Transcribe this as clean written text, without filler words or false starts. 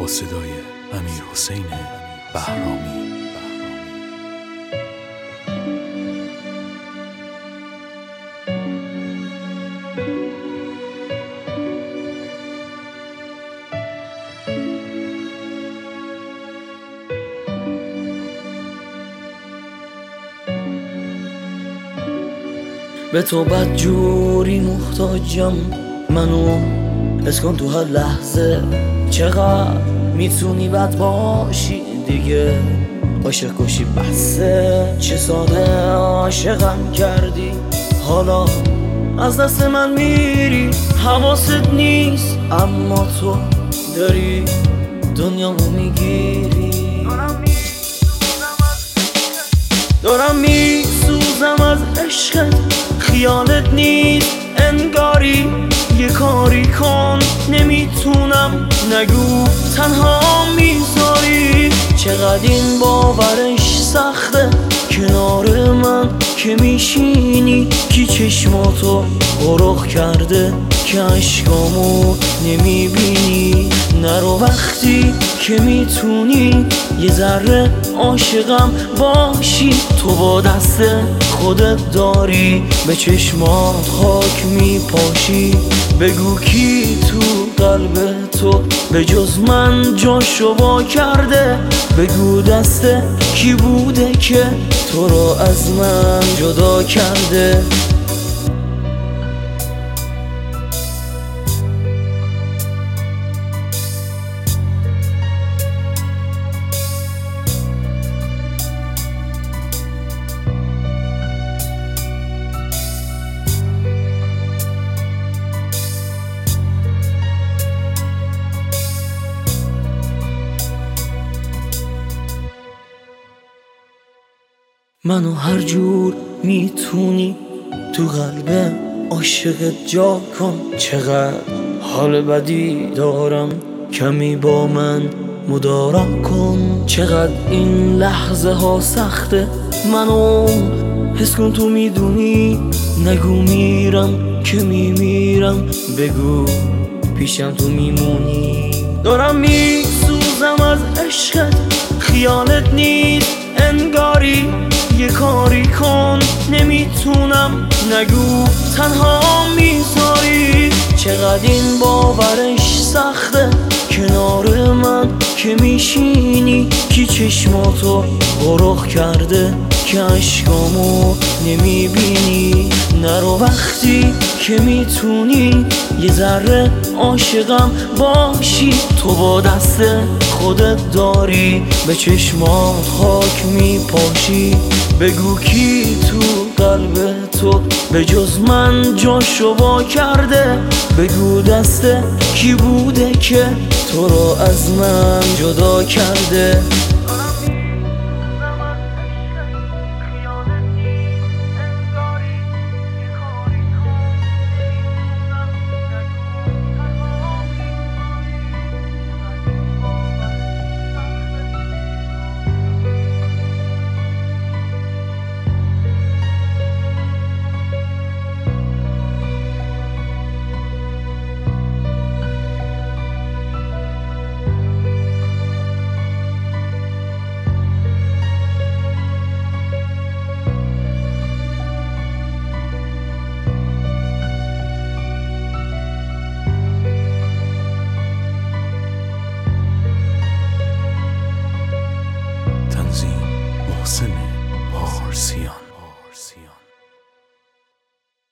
با صدای امیرحسین بهرامی. به تو بدجوری محتاجم، منو حس کن تو هر لحظه. چقدر میتونی بد باشی دیگه، عاشق کشی بسه. چه ساده عاشقم کردی، حالا از دست من میری. حواست نیست اما تو داری دنیامو میگیری. دارم میسوزم از عشقت، خیالت نیست انگاری. یه کاری کن نمیتونم، نگو تنها میذاری. چقدر این باورش سخته کنار من که میشینی. کی چشماتو غرق کرده که عشقامو نمیبینی. نرو وقتی که میتونی یه ذره عاشقم باشی. تو با دست خودت داری به چشمات خاک میپاشی. بگو کی تو قلب تو به جز من جاشو وا کرده. بگو دست کی بوده که تو رو از من جدا کرده. منو هر جور میتونی تو قلب عاشقت جا کن. چقدر حال بدی دارم، کمی با من مدارا کن. چقدر این لحظه ها سخته، منو حس کن تو میدونی. نگو میرم که میمیرم، بگو پیشم تو میمونی. دارم میسوزم از عشقت، خیالت نیست انگاری. یه کاری کن نمیتونم، نگو تنها میذاری. چقدر این باورش سخته کنار من که میشینی. کی چشماتو غرق کرده که عشقامو نمیبینی. نرو وقتی که میتونی یه ذره عاشقم باشی. تو با دست خودت داری به چشمات خاک میپاشی. بگو کی تو قلب تو به جز من جاشو وا کرده. بگو دست کی بوده که تو رو از من جدا کرده. تنظیم محسن پارسیان.